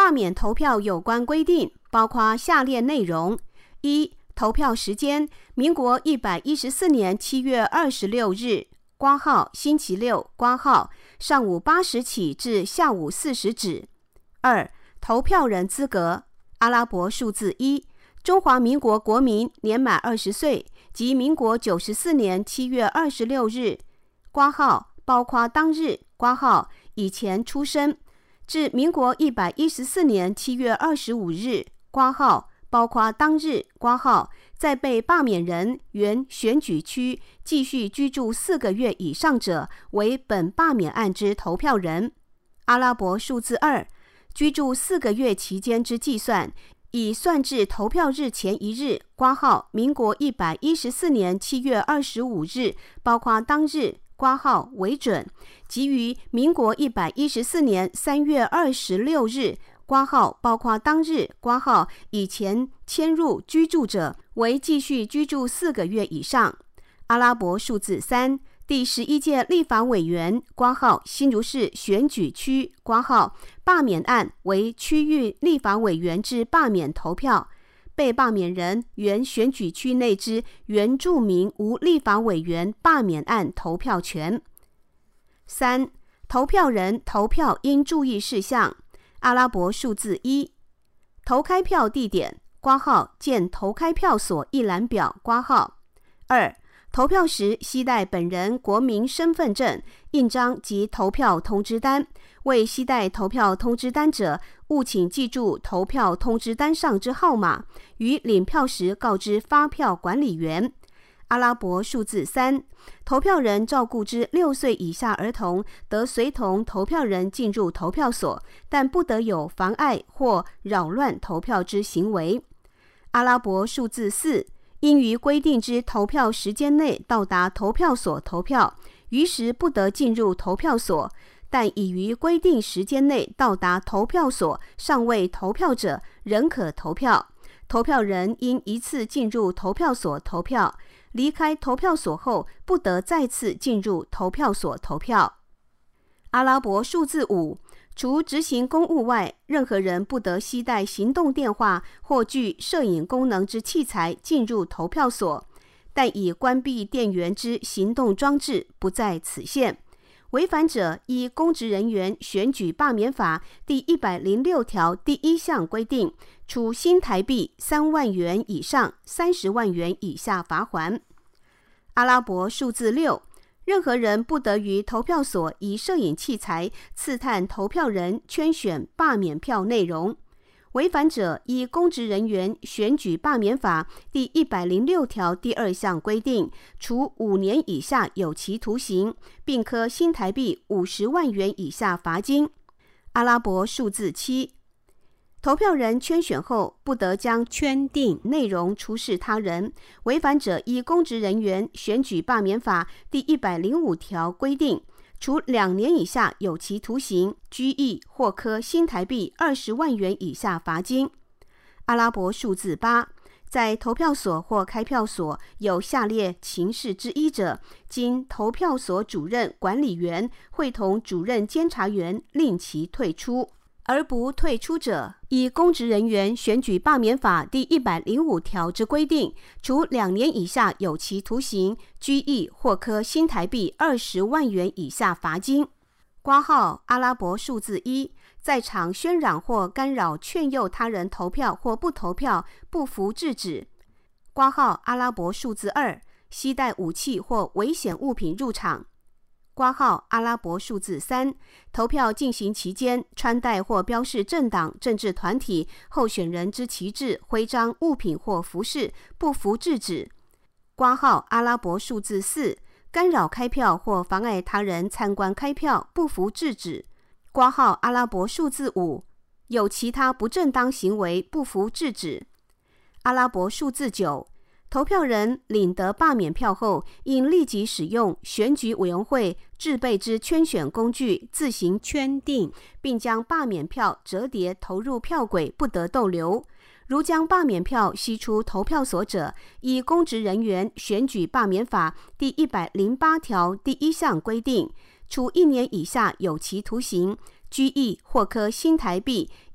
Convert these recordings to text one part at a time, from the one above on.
罢免投票有关规定包括下列内容：一、投票时间，民国114年7月26日（括号星期六）上午8时起至下午4时止。二、投票人资格，阿拉伯数字1，中华民国国民年满20岁及民国94年7月26日（括号包括当日）以前出生，至民国114年7月25日（括号包括当日）在被罢免人原选举区继续居住4个月以上者，为本罢免案之投票人。阿拉伯数字2，居住4个月期间之计算，以算至投票日前一日（括号民国114年7月25日，包括当日）为准，及于民国114年3月26日（括号包括当日）以前迁入居住者，为继续居住4个月以上。阿拉伯数字3，第11届立法委员（括号新竹市选举区）（括号罢免案为区域立法委员之罢免投票，被罢免人原选举区内之原住民无立法委员罢免案投票权。三、投票人投票应注意事项，阿拉伯数字1，投开票地点（括号见投开票所一览表）括号。二、投票时携带本人国民身份证、印章及投票通知单，未携带投票通知单者，务请记住投票通知单上之号码，于领票时告知发票管理员。阿拉伯数字3，投票人照顾之6岁以下儿童，得随同投票人进入投票所，但不得有妨碍或扰乱投票之行为。阿拉伯数字4，应于规定之投票时间内到达投票所投票，余时不得进入投票所，但已于规定时间内到达投票所尚未投票者，仍可投票。投票人应一次进入投票所投票，离开投票所后不得再次进入投票所投票。阿拉伯数字5，除执行公务外，任何人不得携带行动电话或具摄影功能之器材进入投票所，但已关闭电源之行动装置不在此限。违反者依公职人员选举罢免法第106条第1项规定，处新台币3万元以上30万元以下罚锾。阿拉伯数字6，任何人不得于投票所以摄影器材刺探投票人圈选罢免票内容。违反者依公职人员选举罢免法第106条第2项规定，处5年以下有期徒刑，并科新台币50万元以下罚金。阿拉伯数字7，投票人圈选后不得将圈定内容出示他人。违反者依公职人员选举罢免法第105条规定，处2年以下有期徒刑、拘役或科新台币20万元以下罚金。阿拉伯数字8，在投票所或开票所有下列情事之一者，经投票所主任管理员会同主任监察员令其退出，而不退出者，依公职人员选举罢免法第105条之规定，处2年以下有期徒刑、拘役或科新台币20万元以下罚金。括号阿拉伯数字1，在场渲染或干扰劝诱他人投票或不投票，不服制止。括号阿拉伯数字2，携带武器或危险物品入场。括号阿拉伯数字3，投票进行期间穿戴或标示政党、政治团体、候选人之旗帜、徽章、物品或服饰，不服制止。括号阿拉伯数字4，干扰开票或妨碍他人参观开票，不服制止。括号阿拉伯数字5，有其他不正当行为，不服制止。阿拉伯数字9，投票人领得罢免票后，应立即使用选举委员会制备之圈选工具自行圈定，并将罢免票折叠投入票轨，不得逗留。如将罢免票吸出投票所者，依公职人员选举罢免法第108条第1项规定，处1年以下有期徒刑、拘役或科新台币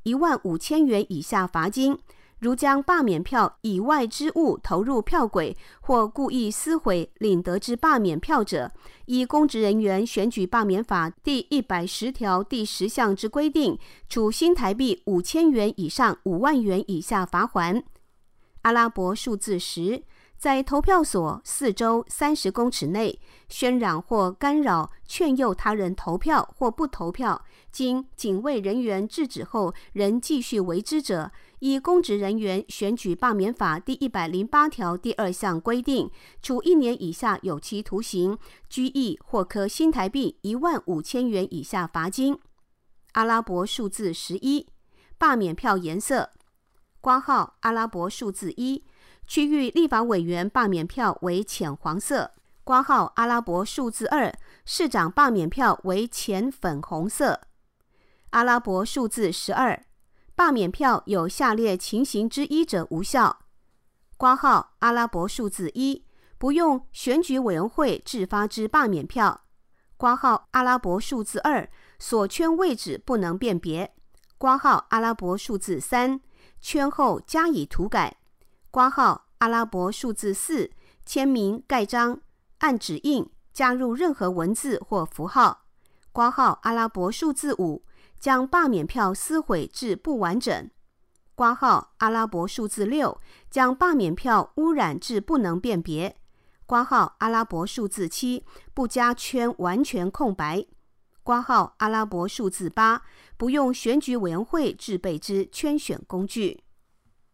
15000元以下罚金。如将罢免票以外之物投入票匭，或故意撕毁领得之罢免票者，依公职人员选举罢免法第110条第10项之规定，处新台币5000元以上5万元以下罚锾。阿拉伯数字10，在投票所4周30公尺内渲染或干扰、劝诱他人投票或不投票，经警卫人员制止后仍继续为之者，依公职人员选举罢免法第108条第2项规定，处1年以下有期徒刑、拘役或科新台币15000元以下罚金。阿拉伯数字11，罢免票颜色：括号阿拉伯数字1，区域立法委员罢免票为浅黄色；括号阿拉伯数字2，市长罢免票为浅粉红色。阿拉伯数字12，罢免票有下列情形之一者无效：括号阿拉伯数字1，不用选举委员会制发之罢免票；括号阿拉伯数字2，所圈位置不能辨别；括号阿拉伯数字3，圈后加以涂改；括号阿拉伯数字4，签名、盖章、按指印、加入任何文字或符号；括号阿拉伯数字5，将罢免票撕毁至不完整；括号阿拉伯数字6，将罢免票污染至不能辨别；括号阿拉伯数字7，不加圈完全空白；括号阿拉伯数字8，不用选举委员会制备之圈选工具。